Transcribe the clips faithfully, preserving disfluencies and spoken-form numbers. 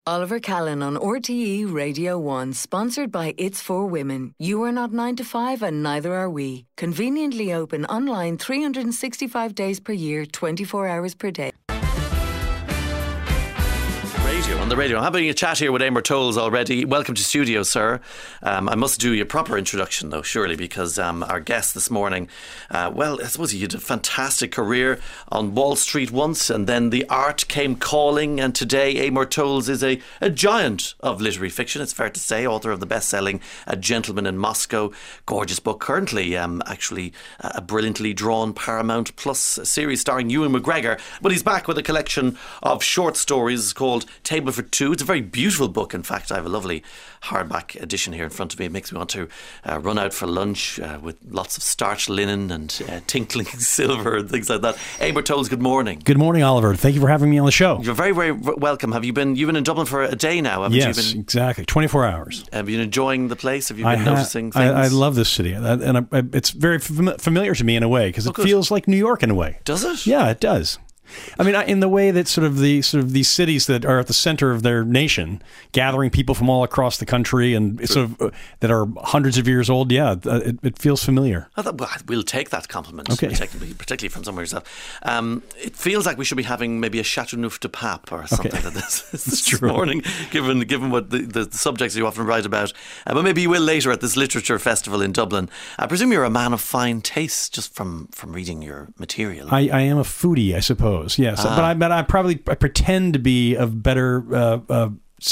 Oliver Callan on R T E Radio one, sponsored by It's For Women. You are not nine to five and neither are we. Conveniently open online three hundred sixty-five days per year, twenty-four hours per day. Radio, on the radio. I'm having a chat here with Eamonn Tolles already. Welcome to studio, sir. Um, I must do your proper introduction, though, surely, because um, our guest this morning, uh, well, I suppose he had a fantastic career on Wall Street once, and then the art came calling, and today Eamonn Tolles is a, a giant of literary fiction, it's fair to say, author of the best-selling A Gentleman in Moscow. Gorgeous book, currently um, actually uh, a brilliantly drawn Paramount Plus series starring Ewan McGregor, but he's back with a collection of short stories called Table for Two. It's a very beautiful book. In fact, I have a lovely hardback edition here in front of me. It makes me want to uh, run out for lunch uh, with lots of starched linen and uh, tinkling silver and things like that. Eamonn Tolles, good morning. Good morning, Oliver. Thank you for having me on the show. You're very, very welcome. Have you been? You've been in Dublin for a day now, haven't yes, you? Yes, exactly. twenty-four hours. Have you been enjoying the place? Have you been I noticing ha- things? I, I love this city, and I, I, it's very fam- familiar to me in a way because oh, it good. feels like New York in a way. Does it? Yeah, it does. I mean, in the way that sort of the sort of these cities that are at the center of their nation, gathering people from all across the country and True. sort of uh, that are hundreds of years old, yeah, uh, it, it feels familiar. Oh, that, well, we'll take that compliment, okay. particularly, particularly from somewhere yourself. Um, it feels like we should be having maybe a Chateauneuf du Pape or something okay. like this this true. morning, given given what the, the subjects you often write about. Uh, but maybe you will later at this literature festival in Dublin. I presume you're a man of fine taste just from, from reading your material. I, I am a foodie, I suppose, yes. Ah. But I but I probably I pretend to be of better. Uh, uh,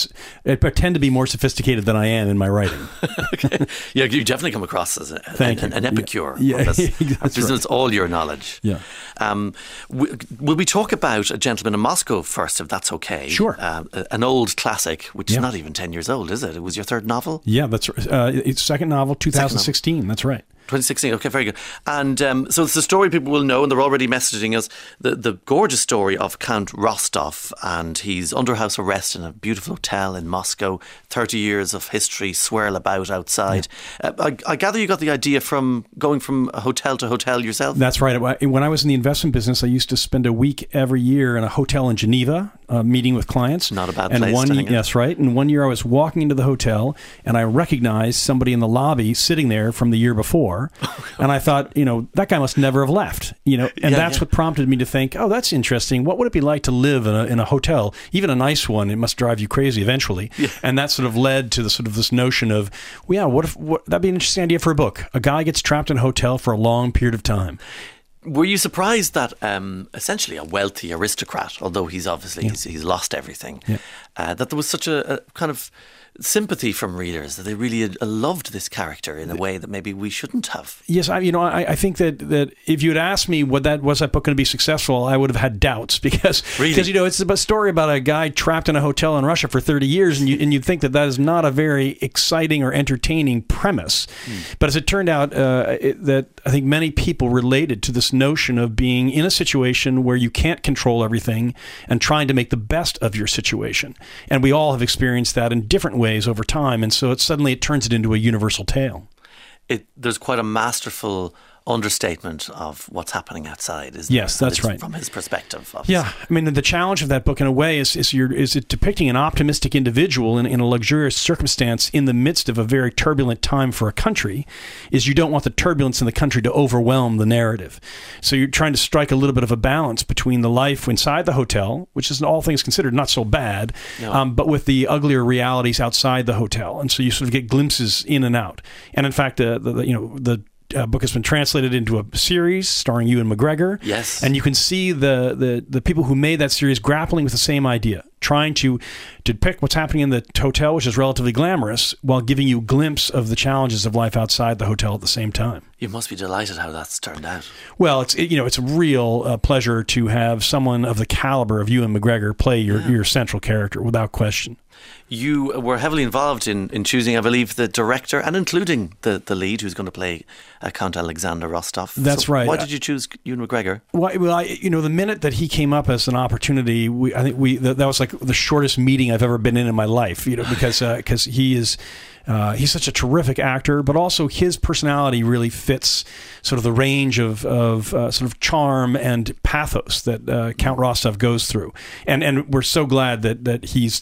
I pretend to be more sophisticated than I am in my writing. okay. Yeah, you definitely come across as a, Thank an, you. an epicure. Yeah, yeah. That's, that's right. It's all your knowledge. Yeah. Um, w- will we talk about A Gentleman in Moscow first, if that's okay? Sure. Uh, an old classic, which yeah. is not even ten years old, is it? It was your third novel? Yeah, that's right. Uh, it's second novel, twenty sixteen. Second novel. That's right. twenty sixteen, okay, very good. And um, so it's the story people will know, and they're already messaging us, the, the gorgeous story of Count Rostov, and he's under house arrest in a beautiful hotel in Moscow. thirty years of history swirl about outside. Yeah. Uh, I, I gather you got the idea from going from hotel to hotel yourself? That's right. When I was in the investment business, I used to spend a week every year in a hotel in Geneva, uh, meeting with clients. Not a bad and place one, to hang out. That's right. And one year I was walking into the hotel, and I recognized somebody in the lobby sitting there from the year before. And I thought, you know, that guy must never have left, you know, and yeah, that's yeah. what prompted me to think, oh, that's interesting. What would it be like to live in a, in a hotel, even a nice one? It must drive you crazy eventually. Yeah. And that sort of led to the sort of this notion of, well, yeah, what if what, that'd be an interesting idea for a book. A guy gets trapped in a hotel for a long period of time. Were you surprised that um, essentially a wealthy aristocrat, although he's obviously yeah. he's, he's lost everything, yeah. uh, that there was such a, a kind of sympathy from readers, that they really uh, loved this character in a way that maybe we shouldn't have? Yes, I, you know, I, I think that, that if you had asked me what that was that book going to be successful, I would have had doubts because really? because you know it's a story about a guy trapped in a hotel in Russia for thirty years, and you and you think that that is not a very exciting or entertaining premise. Mm. But as it turned out, uh, it, that I think many people related to this notion of being in a situation where you can't control everything and trying to make the best of your situation, and we all have experienced that in different ways over time, and so it suddenly it turns it into a universal tale. It, there's quite a masterful understatement of what's happening outside, isn't yes, there? that's right. From his perspective, obviously. Yeah, I mean, the challenge of that book, in a way, is is, you're, is it depicting an optimistic individual in, in a luxurious circumstance in the midst of a very turbulent time for a country, is you don't want the turbulence in the country to overwhelm the narrative. So you're trying to strike a little bit of a balance between the life inside the hotel, which is, all things considered, not so bad, no. um, but with the uglier realities outside the hotel. And so you sort of get glimpses in and out. And in fact, uh, the, the you know the Uh, book has been translated into a series starring Ewan McGregor. Yes. And you can see the, the, the people who made that series grappling with the same idea, trying to, to depict what's happening in the hotel, which is relatively glamorous, while giving you a glimpse of the challenges of life outside the hotel at the same time. You must be delighted how that's turned out. Well, it's it, you know it's a real uh, pleasure to have someone of the caliber of Ewan McGregor play your, yeah. your central character, without question. You were heavily involved in, in choosing, I believe, the director and including the, the lead who's going to play uh, Count Alexander Rostov. That's so right. Why did you choose Ewan McGregor? Well, well I, you know, the minute that he came up as an opportunity, we, I think we that, that was like the shortest meeting I've ever been in in my life. You know, because because uh, he is. Uh, he's such a terrific actor, but also his personality really fits sort of the range of, of uh, sort of charm and pathos that uh, Count Rostov goes through. And and we're so glad that that he's he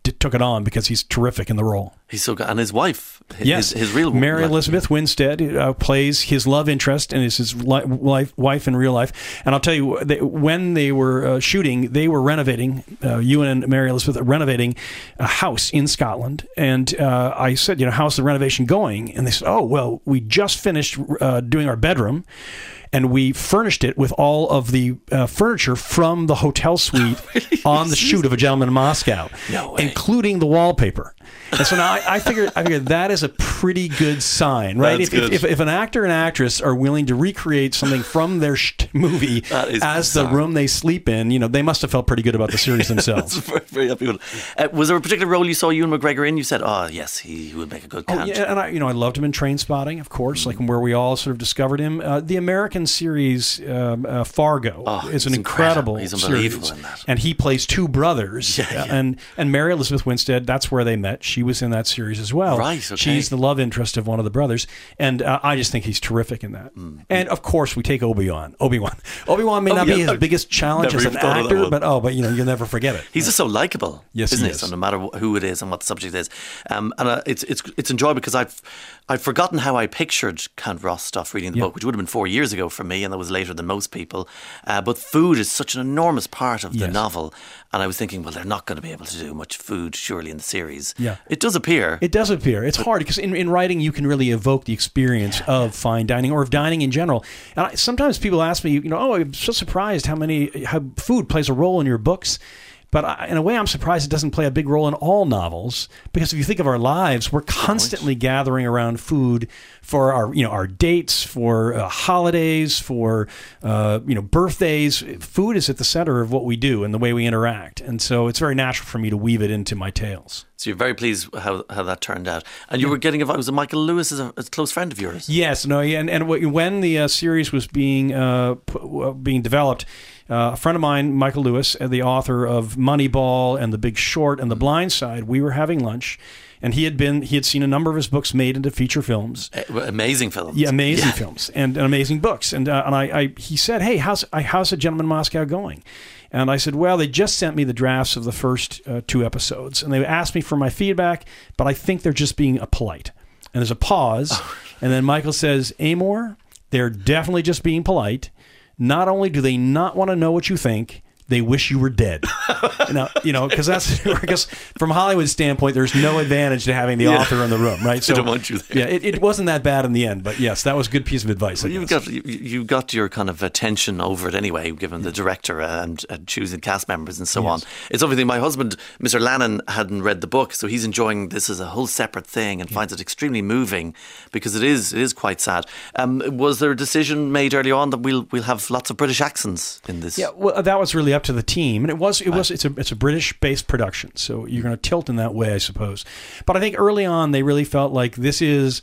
d- took it on because he's terrific in the role. He's so good. And his wife, his, yes. his, his real Mary wife. Elizabeth Winstead uh, plays his love interest and is his li- life, wife in real life. And I'll tell you, they, when they were uh, shooting, they were renovating, uh, Ewan and Mary Elizabeth are renovating a house in Scotland. And uh, I said, you know, how's the renovation going? And they said, oh, well, we just finished uh, doing our bedroom. And we furnished it with all of the uh, furniture from the hotel suite really? on the shoot of A Gentleman in Moscow, no way. including the wallpaper. And so now I, I figured, I figured that is a pretty good sign, right? If, if, if, if an actor and actress are willing to recreate something from their sh- movie as bizarre. the room they sleep in, you know, they must have felt pretty good about the series themselves. very, very happy with it. Uh, was there a particular role you saw Ewan McGregor in? You said, "Oh, yes, he would make a good Count." Oh, yeah, and I, you know, I loved him in Trainspotting, of course, mm-hmm. like where we all sort of discovered him. Uh, the American series um, uh, Fargo oh, is an incredible, incredible. He's unbelievable series, in that. and he plays two brothers. Yeah, yeah. and and Mary Elizabeth Winstead, that's where they met. She was in that series as well. Right, okay. She's the love interest of one of the brothers, and uh, I just think he's terrific in that. Mm. And of course, we take Obi-Wan. Obi-Wan. Obi-Wan may oh, not yeah, be his biggest challenge as an actor, but oh, but you know, you'll never forget it. He's just so likable, yes, isn't he it? is. So no matter who it is and what the subject is, um, and uh, it's it's it's enjoyable because I've I've forgotten how I pictured Count Rostov reading the yeah. book, which would have been four years ago for me, and that was later than most people. Uh, but food is such an enormous part of the yes. novel, and I was thinking, well, they're not going to be able to do much food surely in the series. Yeah, it does appear. It does appear. It's hard because in, in writing you can really evoke the experience yeah, of yeah. fine dining or of dining in general. And I, sometimes people ask me, you know, oh, I'm so surprised how many how food plays a role in your books. But I, in a way, I'm surprised it doesn't play a big role in all novels, because if you think of our lives, we're constantly gathering around food for our, you know, our dates, for uh, holidays, for uh, you know, birthdays. Food is at the center of what we do and the way we interact, and so it's very natural for me to weave it into my tales. So you're very pleased how how that turned out, and you yeah. were getting involved. Was it Michael Lewis is a, a close friend of yours? Yes, no, yeah, and and when the uh, series was being uh, p- being developed. Uh, a friend of mine, Michael Lewis, the author of Moneyball and The Big Short and The Blind Side, we were having lunch, and he had been he had seen a number of his books made into feature films. Uh, amazing films. Yeah, amazing yeah. films and, and amazing books. And uh, and I, I he said, hey, how's how's A Gentleman in Moscow going? And I said, well, they just sent me the drafts of the first uh, two episodes, and they asked me for my feedback, but I think they're just being uh, polite. And there's a pause, oh. and then Michael says, Amor, they're definitely just being polite. Not only do they not want to know what you think, they wish you were dead. you know, you know, because that's because from Hollywood's standpoint, there's no advantage to having the yeah. author in the room, right? So, they don't want you there. Yeah, it, it wasn't that bad in the end, but yes, that was a good piece of advice. Well, you got you, you got your kind of attention over it anyway, given the director and, and choosing cast members and so yes. on. It's obviously my husband, Mister Lannan, hadn't read the book, so he's enjoying this as a whole separate thing and yeah. finds it extremely moving because it is it is quite sad. Um, was there a decision made early on that we'll we'll have lots of British accents in this? Yeah, well, that was really up to the team, and it was it was it's a it's a British-based production, so you're going to tilt in that way, I suppose. But I think early on they really felt like this is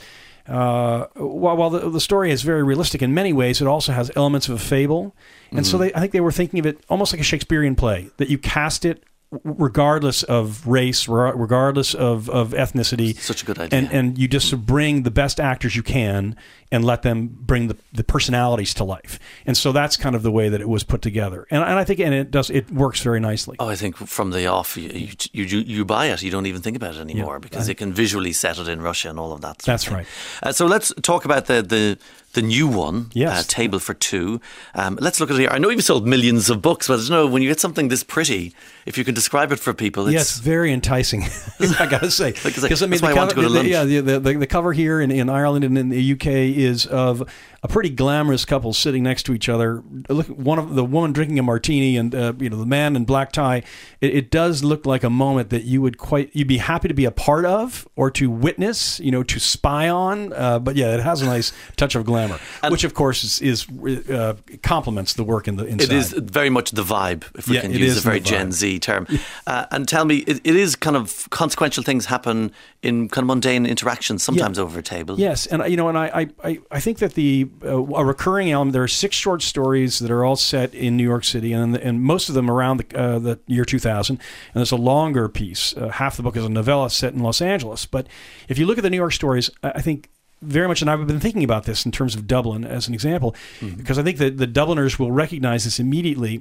uh, while while the, the story is very realistic in many ways, it also has elements of a fable, and mm-hmm. so they I think they were thinking of it almost like a Shakespearean play, that you cast it regardless of race, regardless of, of ethnicity. Such a good idea. And, and you just bring the best actors you can and let them bring the, the personalities to life. And so that's kind of the way that it was put together. And, and I think and it does it works very nicely. Oh, I think from the off, you you, you, you buy it. You don't even think about it anymore yeah, because I, it can visually set it in Russia and all of that. That's right. Uh, so let's talk about the... the The new one, yes. uh, Table for Two. Um, let's look at it here. I know you've sold millions of books, but I don't know, when you get something this pretty, if you can describe it for people. It's yes, very enticing, I got to say. Because I mean, that's why I want to go to lunch. Yeah, the, the, the cover here in, in Ireland and in the U K is of a pretty glamorous couple sitting next to each other. Look, one of the woman drinking a martini, and uh, you know the man in black tie. It, it does look like a moment that you would quite you'd be happy to be a part of or to witness, you know, to spy on. Uh, but yeah, it has a nice touch of glamour, and which of course is, is uh, complements the work in the inside. It is very much the vibe, if we yeah, can use use a very Gen Z term. Uh, and tell me, it, it is kind of consequential things happen in kind of mundane interactions, sometimes yeah. over a table. Yes, and you know, and I, I, I think that the uh, a recurring element. There are six short stories that are all set in New York City, and and most of them around the, uh, the year two thousand. And there's a longer piece. Uh, half the book is a novella set in Los Angeles. But if you look at the New York stories, I think very much, and I've been thinking about this in terms of Dublin as an example, mm-hmm. because I think that the Dubliners will recognize this immediately.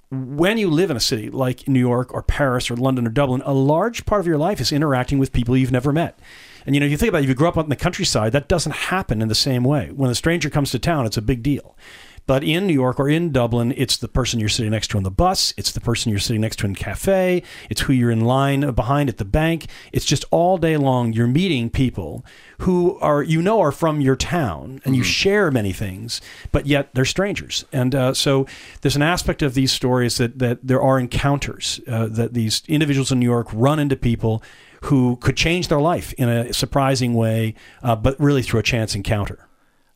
when you live in a city like New York or Paris or London or Dublin, a large part of your life is interacting with people you've never met. And, you know, you think about it, if you grew up out in the countryside, that doesn't happen in the same way. When a stranger comes to town, it's a big deal. But in New York or in Dublin, it's the person you're sitting next to on the bus. It's the person you're sitting next to in a cafe. It's who you're in line behind at the bank. It's just all day long you're meeting people who are, you know, are from your town, and mm-hmm. you share many things, but yet they're strangers. And uh, so there's an aspect of these stories that, that there are encounters, uh, that these individuals in New York run into people who could change their life in a surprising way, uh, but really through a chance encounter.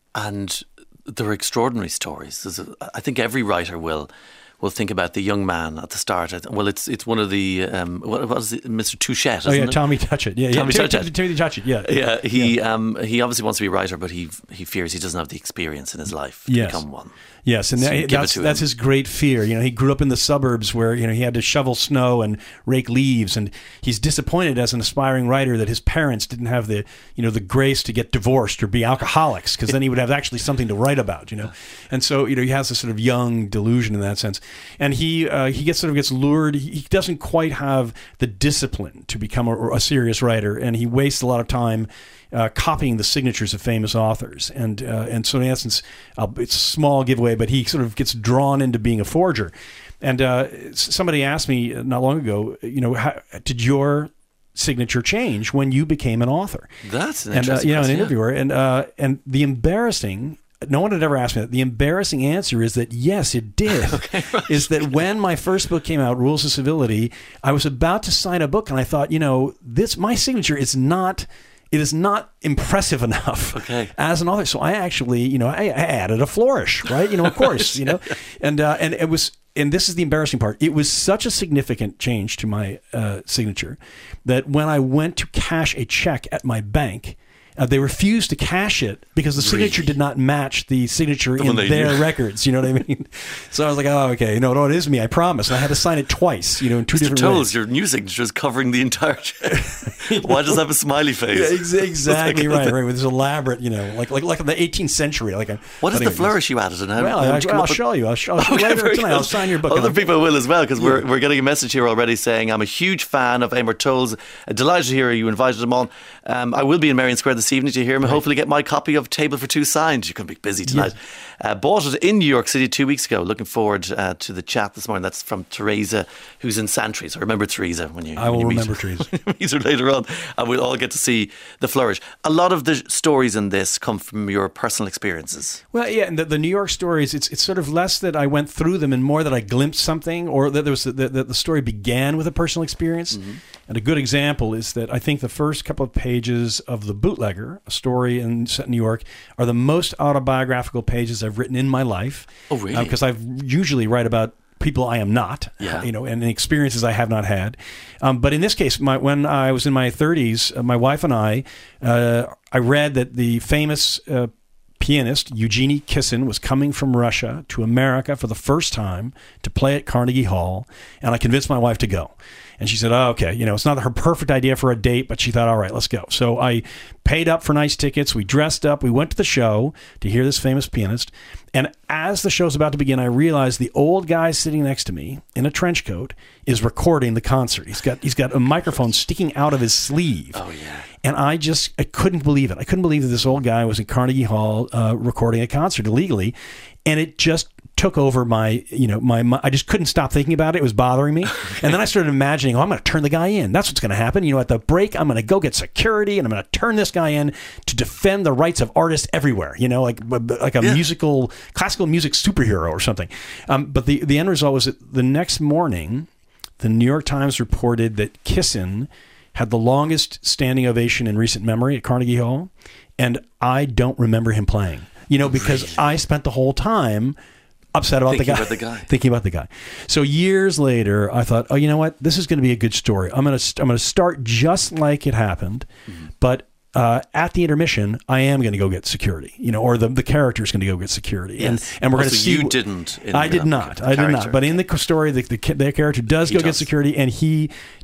And they're extraordinary stories. A, I think every writer will will think about the young man at the start. Well, it's it's one of the um, what was it, Mister Touchette? Oh yeah, it? Tommy Touchett. Yeah, Tommy yeah. Touchett. Timothy Touchett. Yeah, yeah. He yeah. Um, he obviously wants to be a writer, but he he fears he doesn't have the experience in his life to yes. become one. Yes, and so that, that's that's his great fear. You know, he grew up in the suburbs where, you know, he had to shovel snow and rake leaves, and he's disappointed as an aspiring writer that his parents didn't have the, you know, the grace to get divorced or be alcoholics, because then he would have actually something to write about, you know. And so, you know, he has this sort of young delusion in that sense, and he uh, he gets sort of gets lured. He doesn't quite have the discipline to become a, a serious writer, and he wastes a lot of time Uh, copying the signatures of famous authors. And uh, and so in essence, uh, it's a small giveaway, but he sort of gets drawn into being a forger. And uh, somebody asked me not long ago, you know, how, did your signature change when you became an author? That's an and, interesting uh, you know, an question, interviewer. Yeah. And, uh, and the embarrassing... No one had ever asked me that. The embarrassing answer is that yes, it did. Okay, right. Is that when my first book came out, Rules of Civility, I was about to sign a book, and I thought, you know, this my signature is not... It is not impressive enough okay. as an author. So I actually, you know, I, I added a flourish, right? You know, of course, you know, and uh, and it was, and this is the embarrassing part. It was such a significant change to my uh, signature that when I went to cash a check at my bank, Uh, they refused to cash it because the signature really? did not match the signature the in their knew. records. You know what I mean? So I was like, oh, okay. No, no, it is me. I promise. And I had to sign it twice, you know, in two Mister different Tolles, ways. your new signature is covering the entire check. Why does it have a smiley face? Yeah, ex- exactly right, right. With this elaborate, you know, like like like in the eighteenth century. Like, a, what is the flourish you added? And how, well, how I, I'll show you. I'll show you okay, later tonight. I'll sign your book. Other people will as well, because we're we're getting a message here already saying I'm a huge fan of Eamon Tolles. Delighted to hear you invited him on. Um, I will be in Merrion Square this evening to hear him. Right. Hopefully get my copy of Table for Two signed. You're going to be busy tonight. Yes. Uh, bought it in New York City two weeks ago. Looking forward uh, to the chat this morning. That's from Teresa, who's in Santry. So remember Teresa when you I will when you remember meet, Teresa. meet her later on, and we'll all get to see the flourish. A lot of the stories in this come from your personal experiences. Well, yeah, and the, the New York stories, it's it's sort of less that I went through them and more that I glimpsed something, or that there was the, the, the story began with a personal experience. Mm-hmm. And a good example is that I think the first couple of pages of The Bootlegger, a story in set in New York, are the most autobiographical pages I've written in my life. Oh, really? Because uh, I usually write about people I am not, yeah. you know, and experiences I have not had. Um, but in this case, my, when I was in my thirties, uh, my wife and I, uh, I read that the famous uh, pianist Eugenie Kissin was coming from Russia to America for the first time to play at Carnegie Hall, and I convinced my wife to go. And she said, oh, okay, you know, it's not her perfect idea for a date, but she thought, all right, let's go. So I paid up for nice tickets. We dressed up. We went to the show to hear this famous pianist. And as the show's about to begin, I realized the old guy sitting next to me in a trench coat is recording the concert. He's got he's got a microphone sticking out of his sleeve. Oh, yeah. And I just, I couldn't believe it. I couldn't believe that this old guy was in Carnegie Hall uh, recording a concert illegally. And it just took over my, you know, my, my, I just couldn't stop thinking about it. It was bothering me. And then I started imagining, oh, I'm going to turn the guy in. That's what's going to happen. You know, at the break, I'm going to go get security and I'm going to turn this guy in to defend the rights of artists everywhere, you know, like like a yeah. musical, classical music superhero or something. Um, but the, the end result was that the next morning, the New York Times reported that Kissin had the longest standing ovation in recent memory at Carnegie Hall. And I don't remember him playing, you know, because really? I spent the whole time upset about the, guy, about the guy, thinking about the guy. So years later, I thought, oh, you know what? This is going to be a good story. I'm going to I'm going to start just like it happened, mm-hmm. but uh, at the intermission, I am going to go get security, you know, or the the character is going to go get security, yes. and and we're oh, going to so see. You didn't. I did not. I did not. But in the story, the, the their character does he go does. get security, and he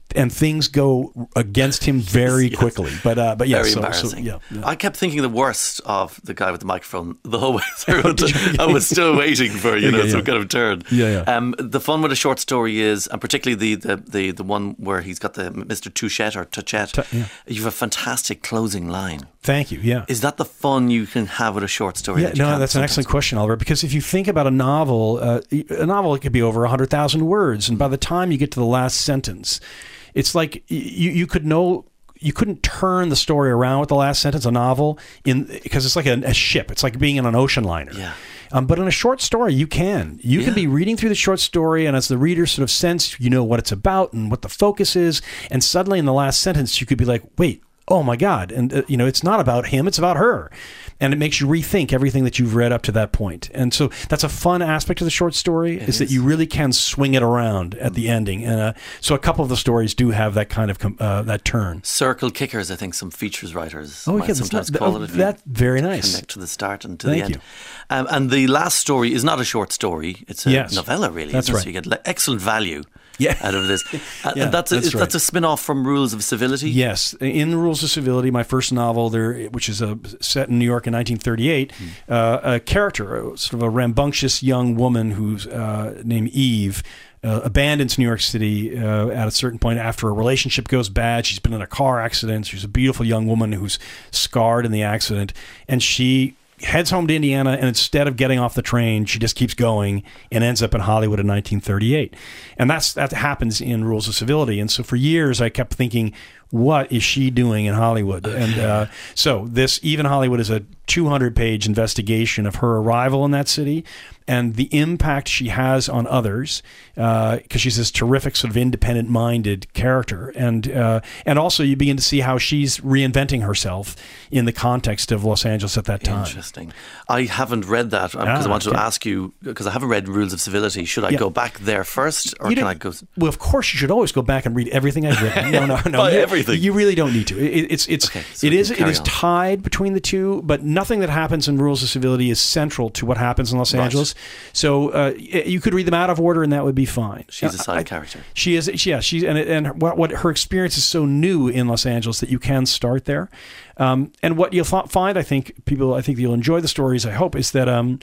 and things go against him very yes. quickly. But uh, but yeah, very so, embarrassing. So, yeah, yeah. I kept thinking the worst of the guy with the microphone the whole way through. I was still waiting for you know yeah, yeah. some kind of turn. Yeah, yeah. Um, the fun with a short story is, and particularly the the, the, the one where he's got the Mister Touchette or Touchette. T- yeah. You have a fantastic closing line. Thank you. Yeah. Is that the fun you can have with a short story? Yeah, that no, that's an excellent question, Oliver. Because if you think about a novel, uh, a novel it could be over a hundred thousand words, and by the time you get to the last sentence, it's like you you could know. You couldn't turn the story around with the last sentence, a novel, in because it's like a, a ship. It's like being in an ocean liner. Yeah. Um, but in a short story, you can. You yeah. can be reading through the short story, and as the reader sort of sense, you know what it's about and what the focus is, and suddenly in the last sentence, you could be like, wait, oh my God. And, uh, you know, it's not about him, it's about her. And it makes you rethink everything that you've read up to that point. And so that's a fun aspect of the short story, is, is that you really can swing it around at the ending. And uh, so a couple of the stories do have that kind of, uh, that turn. Circle kickers, I think some features writers oh, might yeah, sometimes not, call oh, it. If that, very nice. Connect to the start and to Thank the end. You. Um, and the last story is not a short story. It's a yes, novella, really. That's right. So you get excellent value. Yeah. out of this. And yeah, that's a, that's, right. that's a spin-off from Rules of Civility? Yes. In Rules of Civility, my first novel, there, which is a, set in New York in nineteen thirty-eight, mm. uh, a character, sort of a rambunctious young woman who's uh, named Eve, uh, abandons New York City uh, at a certain point after a relationship goes bad. She's been in a car accident. She's a beautiful young woman who's scarred in the accident, and she heads home to Indiana, and instead of getting off the train, she just keeps going and ends up in Hollywood in nineteen thirty-eight. And that's that happens in Rules of Civility. And so for years, I kept thinking, what is she doing in Hollywood? And uh, so this, Even Hollywood, is a two hundred page investigation of her arrival in that city and the impact she has on others, because uh, she's this terrific sort of independent-minded character. And uh, and also you begin to see how she's reinventing herself in the context of Los Angeles at that time. Interesting. I haven't read that because um, ah, I wanted okay. to ask you, because I haven't read Rules of Civility. Should I yeah. go back there first, or you can I go... Well, of course you should always go back and read everything I've written. No, no, no. you, everything. You really don't need to. It, it's it's okay, so it is it is on. tied between the two, but nothing that happens in Rules of Civility is central to what happens in Los right. Angeles. So uh, you could read them out of order, and that would be fine. She's a side I, character. She is. Yeah. She's and and what what her experience is so new in Los Angeles that you can start there. Um, and what you'll f- find, I think, people, I think you'll enjoy the stories. I hope is that um,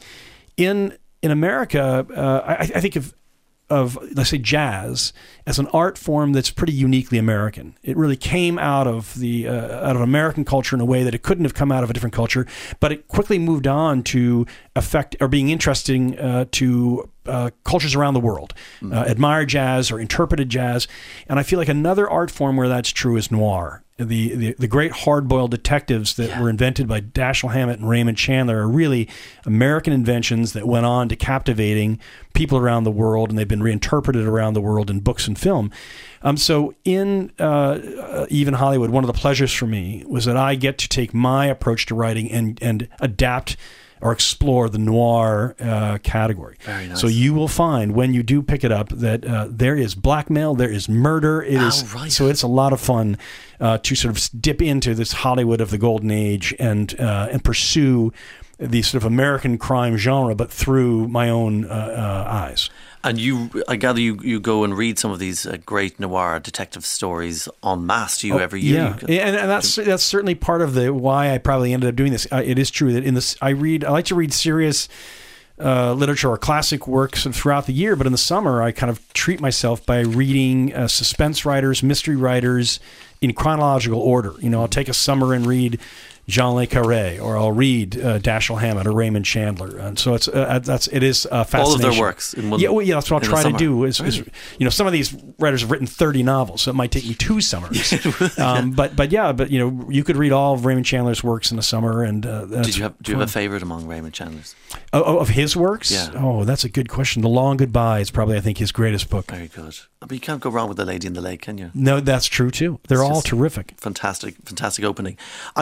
in in America, uh, I, I think of. of, let's say, jazz as an art form that's pretty uniquely American. It really came out of the uh, out of American culture in a way that it couldn't have come out of a different culture, but it quickly moved on to affect or being interesting uh, to uh, cultures around the world, mm. uh, admire jazz or interpreted jazz. And I feel like another art form where that's true is noir. The, the the great hard-boiled detectives that yeah. were invented by Dashiell Hammett and Raymond Chandler are really American inventions that went on to captivating people around the world, and they've been reinterpreted around the world in books and film. Um, so in uh, Even Hollywood, one of the pleasures for me was that I get to take my approach to writing and, and adapt or explore the noir uh, category. Very nice. So you will find when you do pick it up that uh, there is blackmail, there is murder. It oh, is right. So it's a lot of fun uh, to sort of dip into this Hollywood of the golden age and uh, and pursue the sort of American crime genre, but through my own uh, uh, eyes. And you, I gather you, you go and read some of these uh, great noir detective stories en masse. Do you oh, every year? Yeah, can, and, and that's that's certainly part of the why I probably ended up doing this. Uh, it is true that in this, I read. I like to read serious uh, literature or classic works throughout the year, but in the summer I kind of treat myself by reading uh, suspense writers, mystery writers in chronological order. You know, I'll take a summer and read Jean Le Carré, or I'll read uh, Dashiell Hammett or Raymond Chandler, and so it's uh, that's it is uh, fascination. All of their works. In one, yeah, well, yeah, that's what I'll try to do. Is, is right. you know, some of these writers have written thirty novels, so it might take me two summers. um, but but yeah, but you know, you could read all of Raymond Chandler's works in a summer. And uh, did you have do you have a favorite among Raymond Chandler's? Oh, of his works? Yeah. Oh, that's a good question. The Long Goodbye is probably, I think, his greatest book. Very good. But you can't go wrong with The Lady in the Lake, can you? No, that's true too. They're it's all terrific. Fantastic, fantastic opening. I was thinking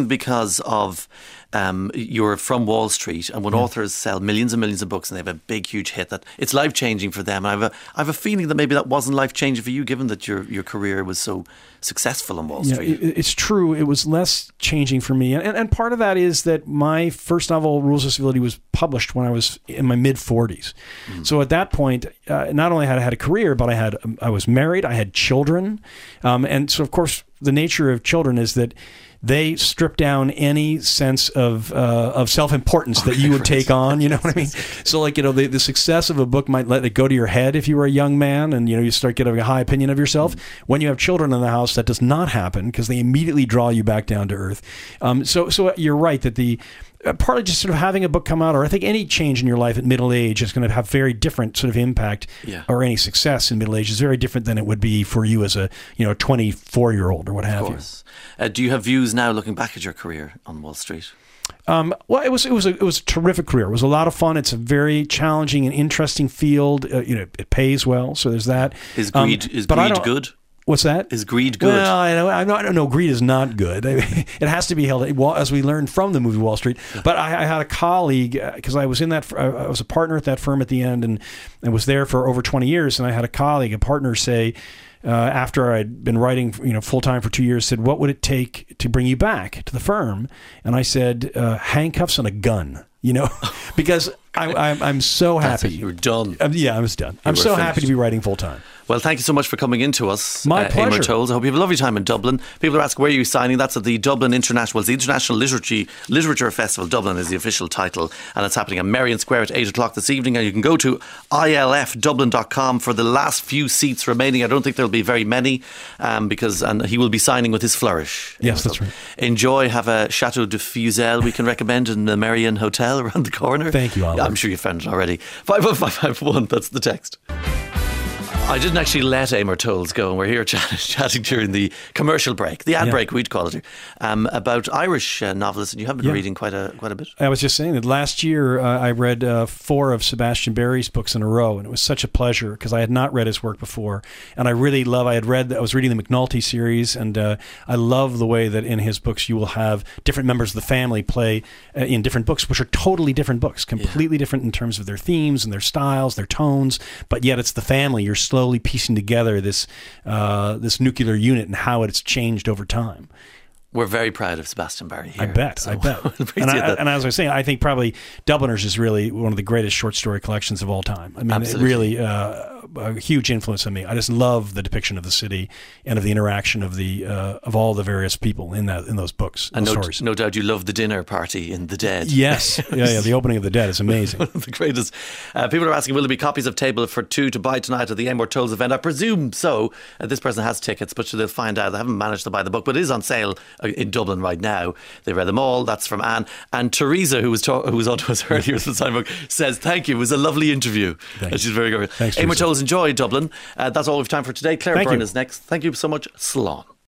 important because of um, you're from Wall Street, and when yeah. authors sell millions and millions of books and they have a big, huge hit, that it's life changing for them. And I have a I have a feeling that maybe that wasn't life changing for you, given that your your career was so successful on Wall Street. Yeah, it, it's true. It was less changing for me, and and part of that is that my first novel, Rules of Civility, was published when I was in my mid forties. Mm. So at that point, uh, not only had I had a career, but I had um, I was married, I had children, um, and so of course the nature of children is that they strip down any sense of uh, of self-importance that you would take on. You know what I mean? So, like, you know, the, the success of a book might let it go to your head if you were a young man, and, you know, you start getting a high opinion of yourself. Mm-hmm. When you have children in the house, that does not happen because they immediately draw you back down to earth. Um, so, so you're right that the Uh, partly just sort of having a book come out, or I think any change in your life at middle age is going to have very different sort of impact, yeah. or any success in middle age is very different than it would be for you as a, you know, twenty-four-year-old or what have you. Uh, do you have views now looking back at your career on Wall Street? Um, well, it was it was a, it was a terrific career. It was a lot of fun. It's a very challenging and interesting field. Uh, you know, it pays well, so there's that. Is greed um, is greed good? What's that? Is greed good? Well, I know, I know, I don't know. Greed is not good. I mean, it has to be held, as we learned from the movie Wall Street. But I, I had a colleague, because I was in that, I was a partner at that firm at the end, and I was there for over twenty years. And I had a colleague, a partner, say, uh, after I'd been writing, you know, full time for two years, said, "What would it take to bring you back to the firm?" And I said, uh, "Handcuffs and a gun." You know, because I, I'm, I'm so happy. You were done. Um, yeah, I was done. You I'm so finished. happy to be writing full time. Well, thank you so much for coming in to us. My uh, pleasure. Eamon Towles. I hope you have a lovely time in Dublin. People are asking, where are you signing? That's at the Dublin International, well, it's the International Literature, Literature Festival. Dublin is the official title, and it's happening at Merrion Square at eight o'clock this evening. And you can go to I L F dublin dot com for the last few seats remaining. I don't think there'll be very many, um, because and he will be signing with his flourish. Yes, that's right. Enjoy. Have a Chateau de Fuzel we can recommend in the Merrion Hotel around the corner. Thank you, Oliver. I'm sure you found it already. five oh five five one, that's the text. I didn't actually let Eamon Towles go, and we're here chat- chatting during the commercial break, the ad yeah. break we'd call it, um, about Irish uh, novelists, and you have been yeah. reading quite a quite a bit. I was just saying that last year uh, I read uh, four of Sebastian Barry's books in a row, and it was such a pleasure because I had not read his work before, and I really love. I had read, I was reading the McNulty series, and uh, I love the way that in his books you will have different members of the family play uh, in different books, which are totally different books, completely yeah. different in terms of their themes and their styles, their tones, but yet it's the family. You're slowly piecing together this uh, this nuclear unit and how it's changed over time. We're very proud of Sebastian Barry here. I bet, so I bet. and, I, and as I was saying, I think probably Dubliners is really one of the greatest short story collections of all time. I mean, Absolutely. it really uh, a huge influence on me. I just love the depiction of the city and of the interaction of the uh, of all the various people in that in those books and those no, stories. no doubt you love the dinner party in The Dead. Yes, yeah, yeah. The opening of The Dead is amazing. One of the greatest. Uh, people are asking, will there be copies of Table for Two to buy tonight at the Eamon Towles event? I presume so. Uh, this person has tickets, but they'll find out. They haven't managed to buy the book, but it is on sale in Dublin right now. They read them all. That's from Anne. And Teresa, who was ta- who was on to us earlier with the sign book, says thank you. It was a lovely interview. Thanks. And she's very good. Thanks, Eamon Towles, enjoy Dublin. Uh, that's all we've time for today. Claire Thank Byrne you. is next. Thank you so much. Slán.